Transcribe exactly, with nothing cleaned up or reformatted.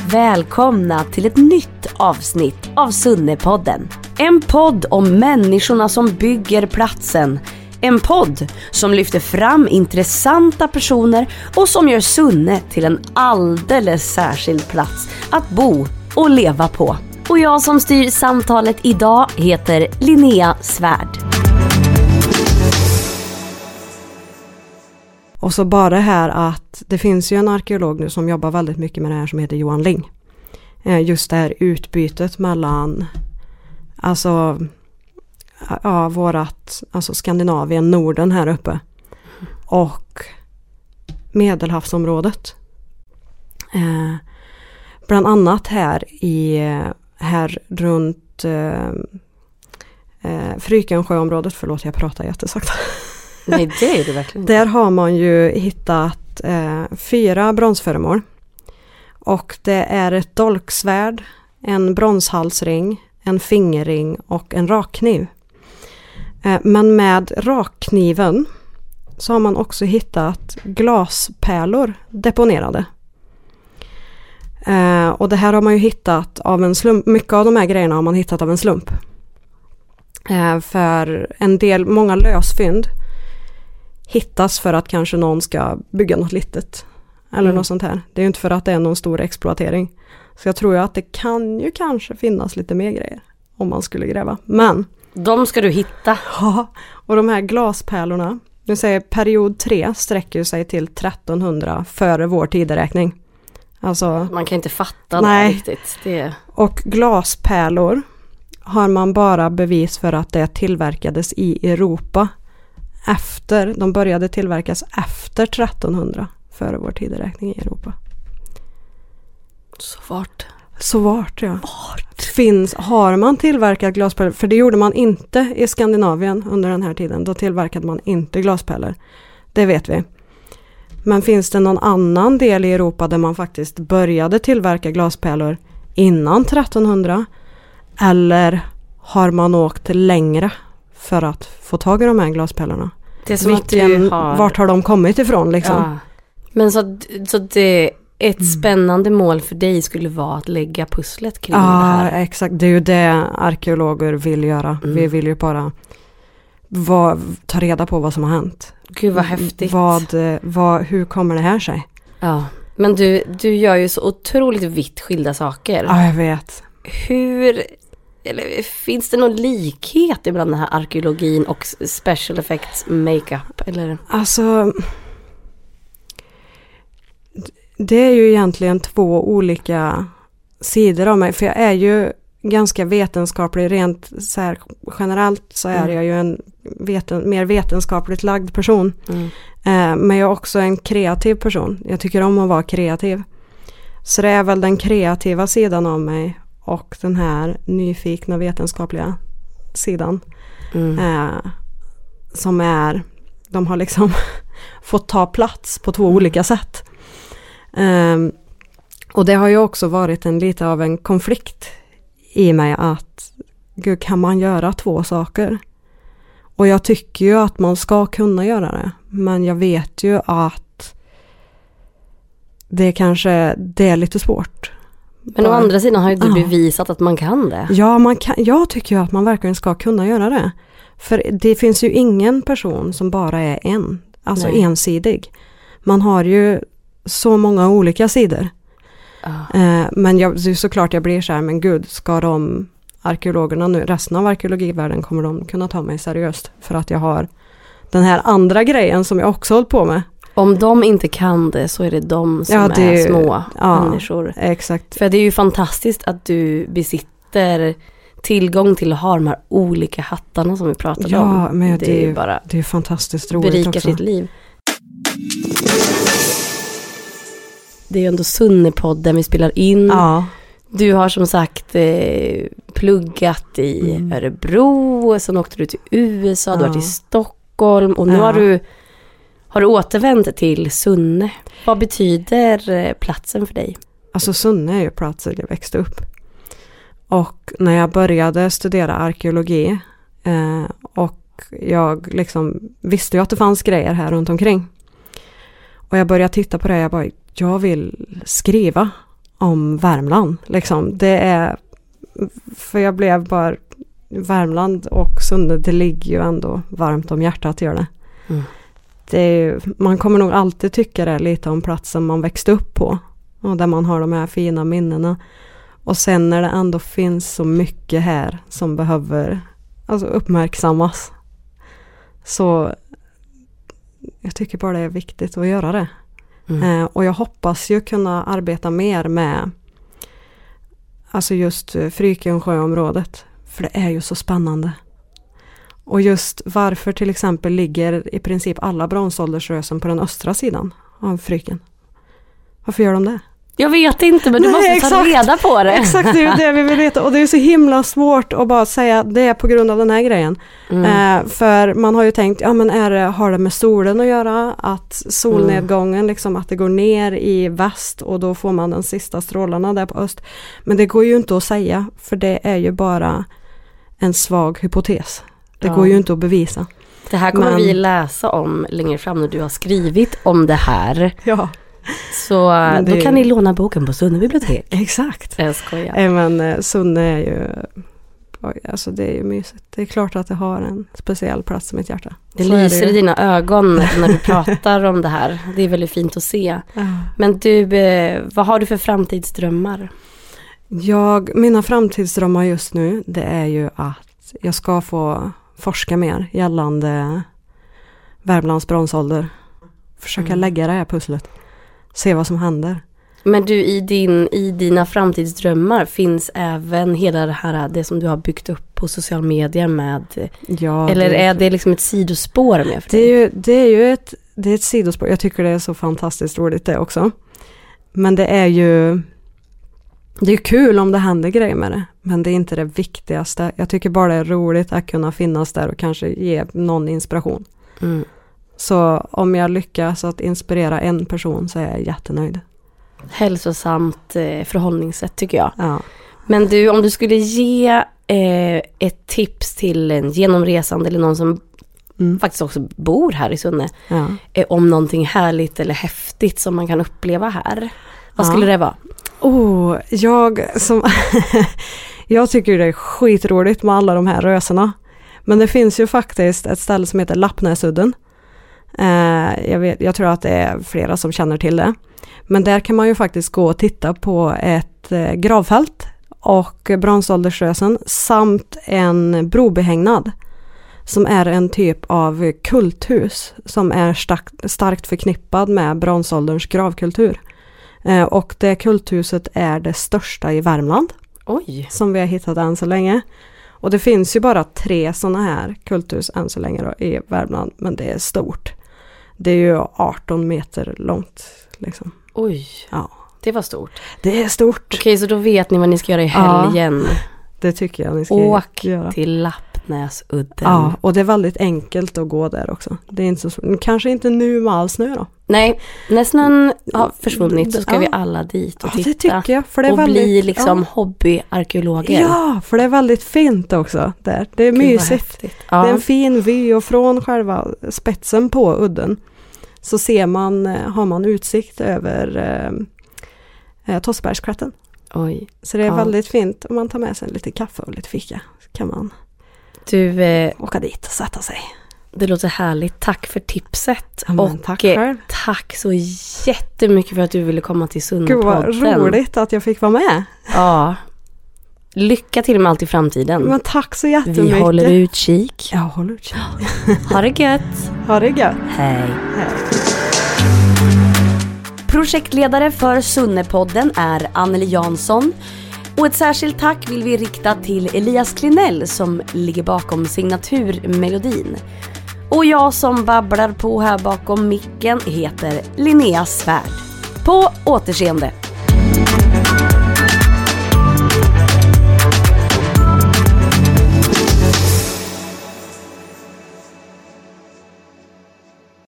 välkomna till ett nytt avsnitt av Sunnepodden. En podd om människorna som bygger platsen. En podd som lyfter fram intressanta personer och som gör Sunne till en alldeles särskild plats att bo och leva på. Och jag som styr samtalet idag heter Linnea Svärd. Och så bara det här att det finns ju en arkeolog nu som jobbar väldigt mycket med det här som heter Johan Ling. Just det här utbytet mellan alltså, ja, vårat, alltså Skandinavien, Norden här uppe och Medelhavsområdet. Eh, bland annat här i här runt eh, eh, Frykensjöområdet, förlåt jag pratar jättesakta. Nej, det är det verkligen. Där har man ju hittat eh, fyra bronsföremål. Och det är ett dolksvärd, en bronshalsring, en fingerring och en rakkniv. Eh, men med rakkniven så har man också hittat glaspärlor deponerade. Eh, och det här har man ju hittat av en slump. Mycket av de här grejerna har man hittat av en slump. Eh, för en del, många lösfynd hittas för att kanske någon ska bygga något litet. Eller mm. något sånt här. Det är ju inte för att det är någon stor exploatering. Så jag tror ju att det kan ju kanske finnas lite mer grejer om man skulle gräva. Men de ska du hitta. Ja, och de här glaspärlorna, nu säger period tre sträcker sig till trettonhundra före vår tideräkning. Alltså, man kan inte fatta nej. det riktigt. Det... Och glaspärlor har man bara bevis för att det tillverkades i Europa. Efter, de började tillverkas efter trettonhundra före vår tideräkning i Europa. Så vart? Så vart, ja. Vart? Finns, har man tillverkat glaspärlor? För det gjorde man inte i Skandinavien under den här tiden. Då tillverkade man inte glaspärlor. Det vet vi. Men finns det någon annan del i Europa där man faktiskt började tillverka glaspärlor innan trettonhundra? Eller har man åkt längre för att få tag i de här glaspärlorna? Det är som Vilken, att du har... Vart har de kommit ifrån liksom? Ja. Men så, så det ett mm. spännande mål för dig skulle vara att lägga pusslet kring ja, det här. Ja, exakt. Det är ju det arkeologer vill göra. Mm. Vi vill ju bara vad, ta reda på vad som har hänt. Gud vad häftigt. Vad, vad, hur kommer det här sig? Ja, men du, du gör ju så otroligt vitt skilda saker. Ja, jag vet. Hur... Eller finns det någon likhet ibland den här arkeologin och special effects makeup? Eller? Alltså, det är ju egentligen två olika sidor av mig. För jag är ju ganska vetenskaplig. Rent så här, generellt så är mm. jag ju en veten, mer vetenskapligt lagd person. Mm. Eh, men jag är också en kreativ person. Jag tycker om att vara kreativ. Så det är väl den kreativa sidan av mig. Och den här nyfikna vetenskapliga sidan. Mm. Eh, som är, de har liksom fått ta plats på två mm. olika sätt. Eh, och det har ju också varit en lite av en konflikt i mig att gud, kan man göra två saker? Och jag tycker ju att man ska kunna göra det. Men jag vet ju att det kanske det är lite svårt. Men å andra sidan har ju du ja. bevisat att man kan det. Ja, man kan, jag tycker ju att man verkligen ska kunna göra det. För det finns ju ingen person som bara är en. Alltså Nej. ensidig. Man har ju så många olika sidor. Uh. Eh, men jag, såklart jag blir så här, men gud, ska de arkeologerna nu, resten av arkeologivärlden, kommer de kunna ta mig seriöst? För att jag har den här andra grejen som jag också hållit på med. Om de inte kan det så är det de som ja, det, är små ja, människor. Exakt. För det är ju fantastiskt att du besitter tillgång till att ha de här olika hattarna som vi pratade ja, om. Ja, men det, det är ju bara det är fantastiskt roligt berikar också. sitt liv. Det är ju ändå Sunnepodden vi spelar in. Ja. Du har som sagt eh, pluggat i mm. Örebro, sen åkte du till U S A, ja. du har varit i Stockholm och nu ja. har du Har du återvänt till Sunne? Vad betyder platsen för dig? Alltså Sunne är ju platsen jag växte upp. Och när jag började studera arkeologi eh, och jag liksom visste ju att det fanns grejer här runt omkring. Och jag började titta på det, jag bara, jag vill skriva om Värmland. Liksom. Det är, för jag blev bara Värmland och Sunne, det ligger ju ändå varmt om hjärtat, gör det. Mm. Det är, man kommer nog alltid tycka det lite om platsen man växte upp på. Och där man har de här fina minnena. Och sen när det ändå finns så mycket här som behöver alltså uppmärksammas. Så jag tycker bara det är viktigt att göra det. Mm. Eh, och jag hoppas ju kunna arbeta mer med alltså just Frykensjöområdet. För det är ju så spännande. Och just varför till exempel ligger i princip alla bronsåldersrösen på den östra sidan av Fryken. Varför gör de det? Jag vet inte, men du Nej, måste exakt, ta reda på det. Exakt, det är det vi vill veta. Och det är så himla svårt att bara säga det är på grund av den här grejen. Mm. Eh, för man har ju tänkt, ja men är det, har det med solen att göra? Att solnedgången, mm. liksom att det går ner i väst och då får man den sista strålarna där på öst. Men det går ju inte att säga, för det är ju bara en svag hypotes. Det ja. går ju inte att bevisa. Det här kommer men, vi läsa om längre fram när du har skrivit om det här. Ja. Så det, då kan ni låna boken på Sunne bibliotek. Exakt. Jag skojar. Äh, men Sunne är ju, alltså det är ju mysigt. Det är klart att det har en speciell plats i mitt hjärta. Det Så lyser det i dina ögon när du pratar om det här. Det är väldigt fint att se. Ja. Men du, vad har du för framtidsdrömmar? Jag, mina framtidsdrömmar just nu, det är ju att jag ska få forska mer gällande Värmlands bronsålder. Försöka mm. lägga det här pusslet. Se vad som händer. Men du, i, din, i dina framtidsdrömmar finns även hela det här, det som du har byggt upp på social medier med, ja, eller det, är det liksom ett sidospår med för det? Är ju, det är ju ett, det är ett sidospår. Jag tycker det är så fantastiskt roligt det också. Men det är ju, det är kul om det händer grejer med det. Men det är inte det viktigaste. Jag tycker bara det är roligt att kunna finnas där och kanske ge någon inspiration. Mm. Så om jag lyckas att inspirera en person så är jag jättenöjd. Hälsosamt eh, förhållningssätt tycker jag. Ja. Men du, om du skulle ge eh, ett tips till en genomresande eller någon som mm. faktiskt också bor här i Sunne. Ja. Eh, om någonting härligt eller häftigt som man kan uppleva här. Vad skulle ja. det vara? Oh, jag som jag tycker det är skitroligt med alla de här röserna. Men det finns ju faktiskt ett ställe som heter Lappnäsudden. Uh, jag, vet, jag tror att det är flera som känner till det. Men där kan man ju faktiskt gå och titta på ett uh, gravfält och bronsåldersrösen samt en brobehängnad som är en typ av kulthus som är starkt, starkt förknippad med bronsålderns gravkultur. Uh, och det kulthuset är det största i Värmland. Oj. Som vi har hittat än så länge. Och det finns ju bara tre sådana här kulthus än så länge då, i Värmland, men det är stort. Det är ju arton meter långt. Liksom. Oj, ja. Det var stort. Det är stort. Okej, så då vet ni vad ni ska göra i helgen. Ja, det tycker jag ni ska Åk göra. Åk till Lappnäsudden. Ja, och det är väldigt enkelt att gå där också. Det är inte så svårt. Kanske inte nu med all snö då. Nej, när snön har försvunnit så ska ja. vi alla dit och ja, titta. Det tycker jag. För det är och väldigt, bli liksom ja. hobbyarkeologer. Ja, för det är väldigt fint också där. Det är Gud, mysigt. Ja. Det är en fin vy och från själva spetsen på udden så ser man, har man utsikt över eh, Tossbergsklätten. Oj. Så det är ja. väldigt fint om man tar med sig lite kaffe och lite fika. Så kan man du, eh, åka dit och sätta sig. Det låter härligt. Tack för tipset. Ja, och tack själv. Tack så jättemycket för att du ville komma till Sunnepodden. Gud vad roligt att jag fick vara med. Ja. Lycka till med allt i framtiden. Men tack så jättemycket. Vi håller utkik. Jag håller utkik. Ha det gött. Ha det gött. Hej. Hej. Projektledare för Sunnepodden är Anneli Jansson. Och ett särskilt tack vill vi rikta till Elias Klinell som ligger bakom signaturmelodin. Och jag som babblar på här bakom micken heter Linnea Svärd. På återseende!